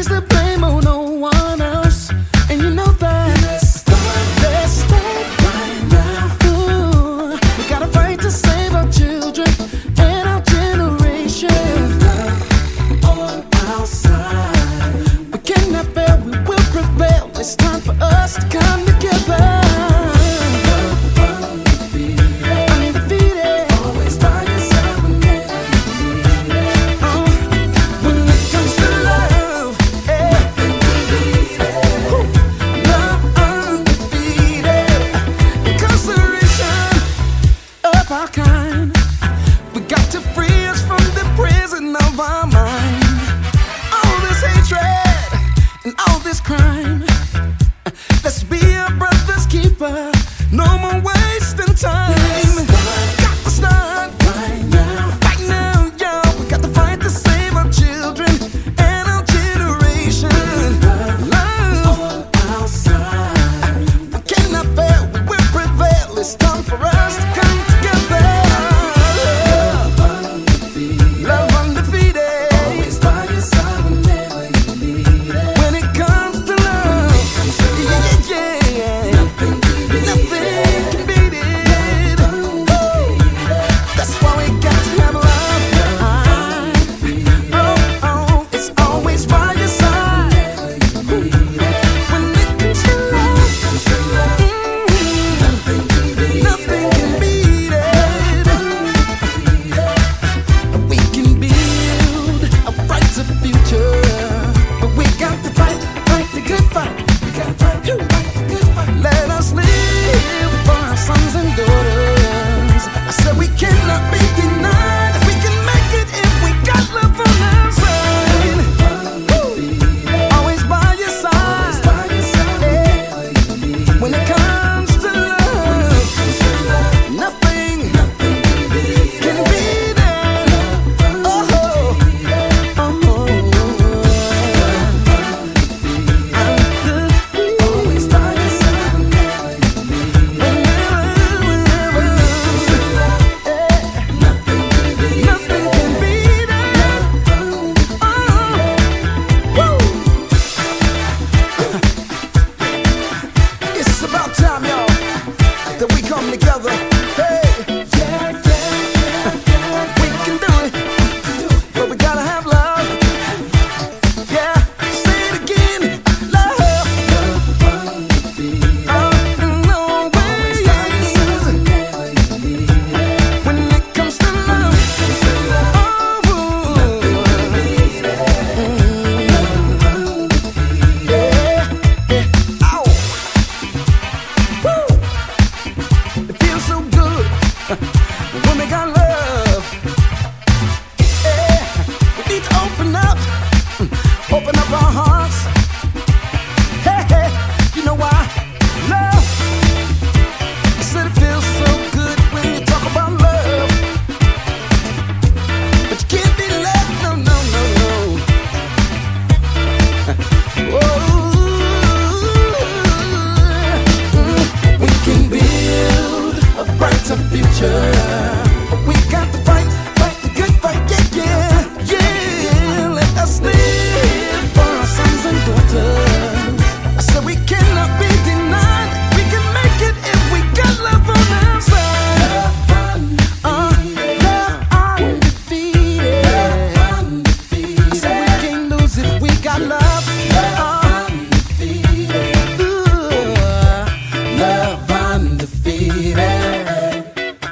place the blame on no one else. And you know that. Let's start right now. Ooh, we gotta fight to save our children and our generation. Love on our side. We cannot fail, we will prevail. It's time for us to come together. We got to free us from the prison of our mind. All this hatred and all this crime. Let's be a brother's keeper. No more wasting time. Got to start right now. Right now, yo. We got to fight to save our children and our generation. Love on our side. We cannot fail, we will prevail. It's time for us to come together. Let us live for our sons and daughters. I said we cannot be denied. We can make it if we got love on our side. Always by your side. Yeah. When it comes to love, nothing can beat it. Oh, that we come together. Hey, we can do it, but we gotta have love. Yeah, say it again, love. No ways. When it comes to love, it feels so good when we got love. Yeah, we need to open up our hearts. Hey, hey, you know why? Love. I said it feels so good when you talk about love, but you can't be left, no, no, no, no. We can build a brighter future. We got